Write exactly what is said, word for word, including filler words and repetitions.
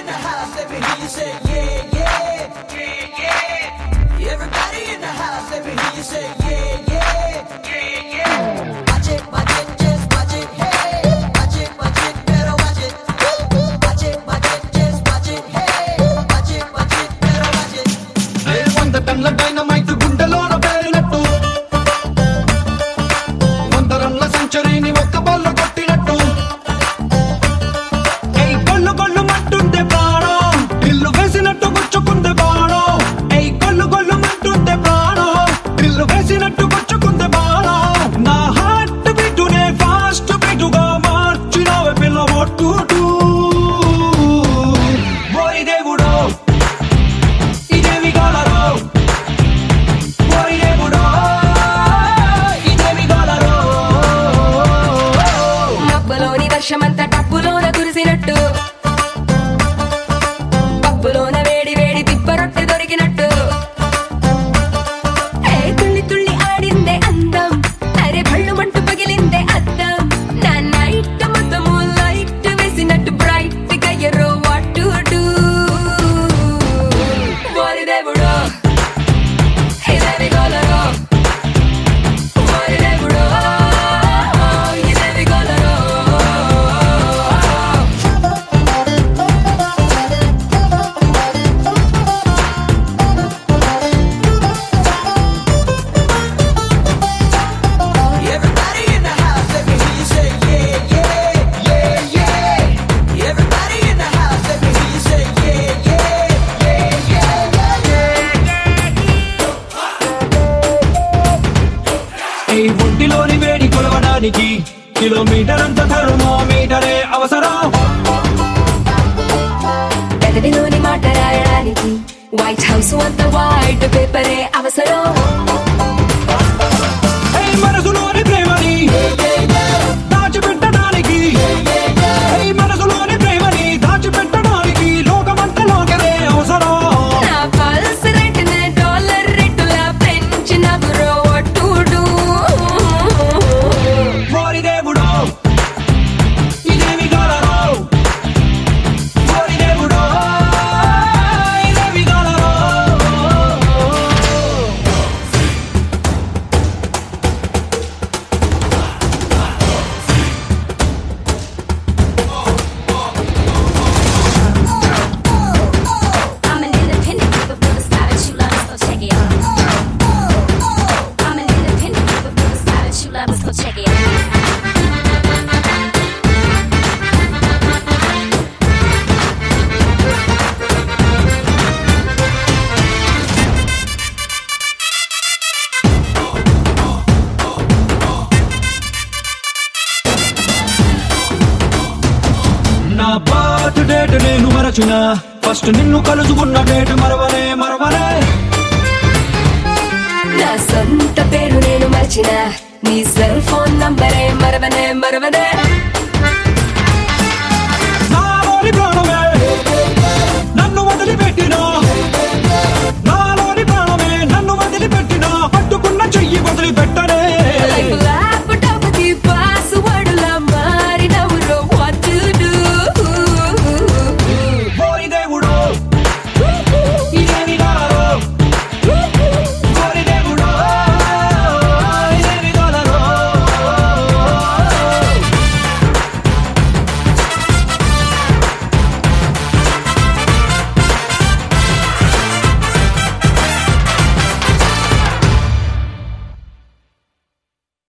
in the house, let me hear you say yeah, yeah, yeah, yeah. Everybody in the house, let me hear you say yeah, yeah, yeah, yeah. Watch it, watch it, just watch it, hey. Watch it, watch it, better watch it. Watch it, watch it, just watch it, hey. Watch it, watch it, better watch it. Hey, వంద టన్నుల dynamite గుండెలోన పేలినట్టు, వంద రన్ల సెంచరీని ఒక్క బాల్లో కొట్టినట్టు. ఏయ్ కొల్లు కొల్లు మంటుంటే ప్రాణం, drill వేసినట్టు గుచ్చుకుందే బాణం. ఏయ్ కొల్లు కొల్లు మంటుంటే ప్రాణం, డ్రిల్లు వేసినట్టు గుచ్చుకుందే బాణం. నా హార్ట్ బీటునే ఫాస్ట్ బీటుగా మార్చినవే పిల్ల ఒట్టు. ఓరి దేవుడో ఇదేమి గాలరో, ఓరి దేవుడో ఇదేమి గాలరో. మబ్బులోని వర్షమంతా టప్పులోన కురిసినట్టు, పప్పులోన వేడి వేడి దిబ్బ రొట్టె దొరికినట్టు. ఏ తుళ్ళి తుళ్ళి ఆడిందే అందం, అరే భళ్ళు మంటు పగిలిందే అద్దం. నా నైట్ మొత్తము లైట్ వేసినట్టు బ్రైట్ గా ఎర్రో వాట్ టు డూ. ఓరి దేవుడో ఇదేమి గోలరో, ఓరి దేవుడో ఇదేమి గోలరో. Everybody in the house, let me hear you say yeah, yeah, yeah, yeah. Everybody in the house, let me hear you say yeah, yeah, yeah, yeah, yeah. ఈ ఒంటిలోని వేడి కొలవడానికి కిలోమీటర్ అంత థర్మోమీటరే అవసరం. పెదవిలోని మాట రాయడానికి వైట్ హౌస్ అంత వైట్ పేపరే అవసరం. ఈ మనసులోని ప్రేమని దాచిపెట్టడానికి, ఈ మనసులోని ప్రేమని దాచిపెట్టడానికి లోకమంతా లోకరే అవసరం. నా పల్స్ రేటునే డాలర్ రేటులా పెంచిన బ్రో వాట్ టు డూ. ఓరి దేవుడో ఇదేమి గాలరో, ఓరి దేవుడో ఇదేమి గాలరో. I'm an independent nigga with a style that you love, so check it out. I'm an independent nigga with a style that you love, so check it out. నా birth date నేను మరచిన, ఫస్ట్ నిన్ను కలుసుకున్న date మరవనే మరవనే. నా సొంత పేరు నేను మర్చిన, నీ సెల్ ఫోన్ నంబరే మరవనే మరవనే.